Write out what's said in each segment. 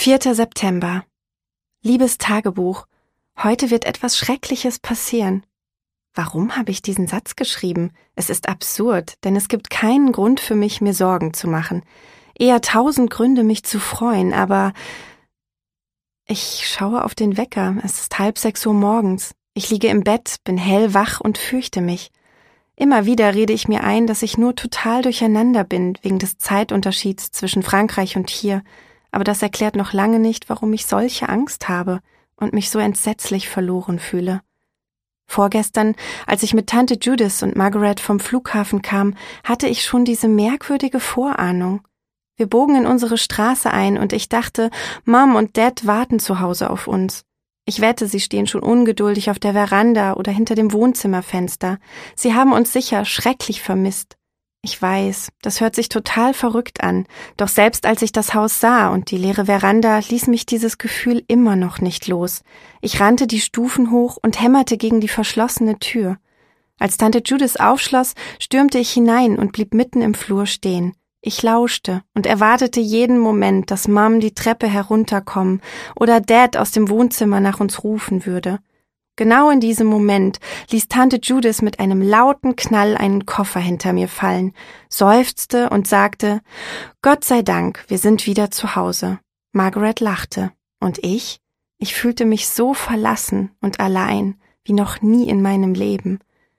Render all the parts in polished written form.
4. September. Liebes Tagebuch, heute wird etwas Schreckliches passieren. Warum habe ich diesen Satz geschrieben? Es ist absurd, denn es gibt keinen Grund für mich, mir Sorgen zu machen. Eher 1000 Gründe, mich zu freuen, aber ich schaue auf den Wecker. Es ist 5:30 Uhr morgens. Ich liege im Bett, bin hellwach und fürchte mich. Immer wieder rede ich mir ein, dass ich nur total durcheinander bin wegen des Zeitunterschieds zwischen Frankreich und hier. Aber das erklärt noch lange nicht, warum ich solche Angst habe und mich so entsetzlich verloren fühle. Vorgestern, als ich mit Tante Judith und Margaret vom Flughafen kam, hatte ich schon diese merkwürdige Vorahnung. Wir bogen in unsere Straße ein und ich dachte, Mom und Dad warten zu Hause auf uns. Ich wette, sie stehen schon ungeduldig auf der Veranda oder hinter dem Wohnzimmerfenster. Sie haben uns sicher schrecklich vermisst. Ich weiß, das hört sich total verrückt an, doch selbst als ich das Haus sah und die leere Veranda, ließ mich dieses Gefühl immer noch nicht los. Ich rannte die Stufen hoch und hämmerte gegen die verschlossene Tür. Als Tante Judith aufschloss, stürmte ich hinein und blieb mitten im Flur stehen. Ich lauschte und erwartete jeden Moment, dass Mom die Treppe herunterkommen oder Dad aus dem Wohnzimmer nach uns rufen würde. Genau in diesem Moment ließ Tante Judith mit einem lauten Knall einen Koffer hinter mir fallen, seufzte und sagte, Gott sei Dank, wir sind wieder zu Hause. Margaret lachte. Und ich? Ich fühlte mich so verlassen und allein, wie noch nie in meinem Leben.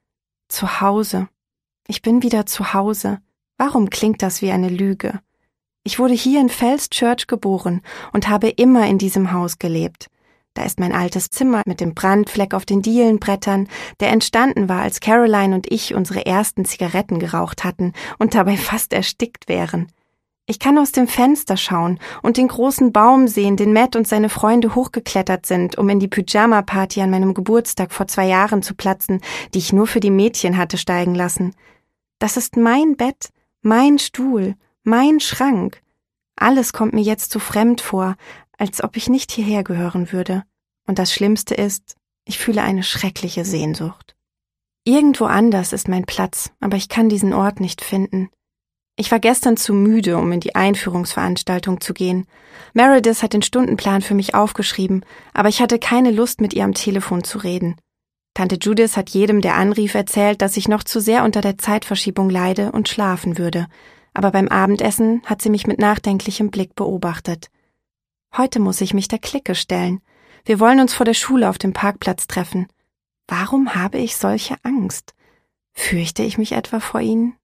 Zu Hause. Ich bin wieder zu Hause. Warum klingt das wie eine Lüge? Ich wurde hier in Falls Church geboren und habe immer in diesem Haus gelebt. Da ist mein altes Zimmer mit dem Brandfleck auf den Dielenbrettern, der entstanden war, als Caroline und ich unsere ersten Zigaretten geraucht hatten und dabei fast erstickt wären. Ich kann aus dem Fenster schauen und den großen Baum sehen, den Matt und seine Freunde hochgeklettert sind, um in die Pyjama-Party an meinem Geburtstag vor 2 Jahren zu platzen, die ich nur für die Mädchen hatte steigen lassen. Das ist mein Bett, mein Stuhl, mein Schrank. Alles kommt mir jetzt so fremd vor, als ob ich nicht hierher gehören würde. Und das Schlimmste ist, ich fühle eine schreckliche Sehnsucht. Irgendwo anders ist mein Platz, aber ich kann diesen Ort nicht finden. Ich war gestern zu müde, um in die Einführungsveranstaltung zu gehen. Meredith hat den Stundenplan für mich aufgeschrieben, aber ich hatte keine Lust, mit ihr am Telefon zu reden. Tante Judith hat jedem, der anrief, erzählt, dass ich noch zu sehr unter der Zeitverschiebung leide und schlafen würde. Aber beim Abendessen hat sie mich mit nachdenklichem Blick beobachtet. Heute muss ich mich der Clique stellen. Wir wollen uns vor der Schule auf dem Parkplatz treffen. Warum habe ich solche Angst? Fürchte ich mich etwa vor ihnen?